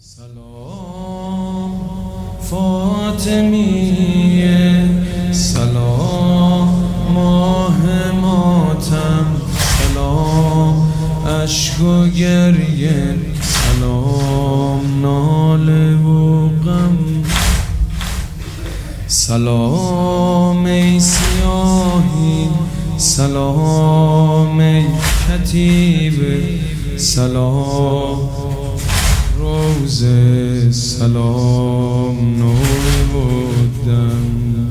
سلام فاطمیه، سلام ماه ماتم، سلام اشک و گریه، سلام ناله و غم. سلام ای سیاهی، سلام ای کتیبه، سلام روزه، سلام نور بودم.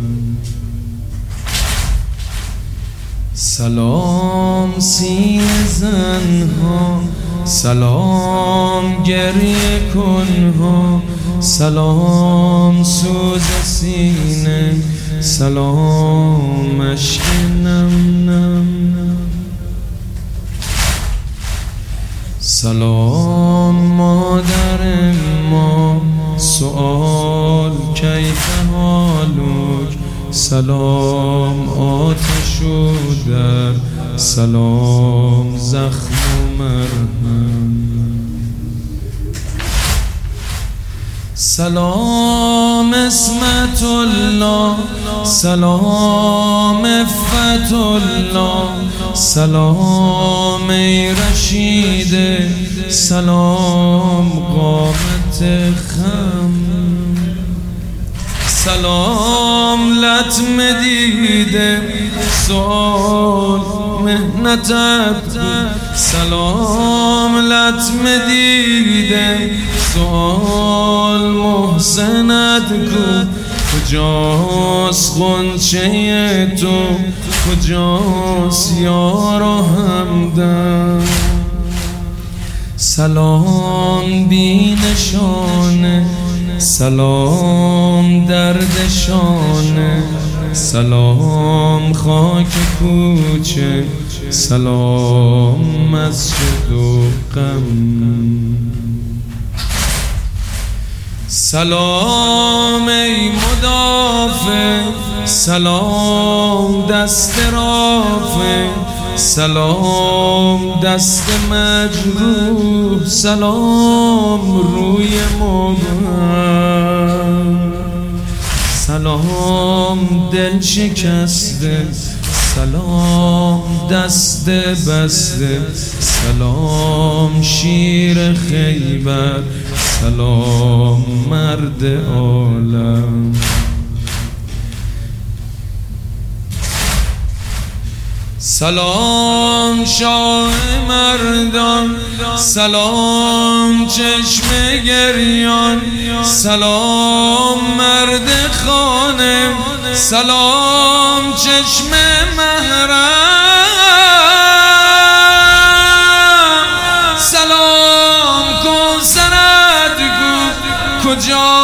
سلام سینه زنها، سلام گریه کنها، سلام سوز سینه، سلام اشک نم نم. سلام مادر ما، سؤال کیف حالک، سلام آتش و در، سلام زخم و مرهم. سلام اسمت الله، سلام عفت الله، سلام ای رشیده، سلام قامت خم. سلام لطم دیده، سؤال مهنتت، سلام لطم دیده، سؤال محسنت کو. کجاست غنچه تو، کجاست یار و همدم. سلام بی نشانه، سلام دردشانه، سلام خاک کوچه، سلام مسجد و غم. سلام ای مدافع، سلام دست رافع، سلام دست مجروح، سلام روی مبهم. سلام دل شکسته، سلام دست بسته، سلام شیر خیبر، سلام مرد عالم. سلام شاه مردان، سلام چشم گریان، سلام مرد خانه، سلام چشم محرم. سلام کوثرت کو، کجا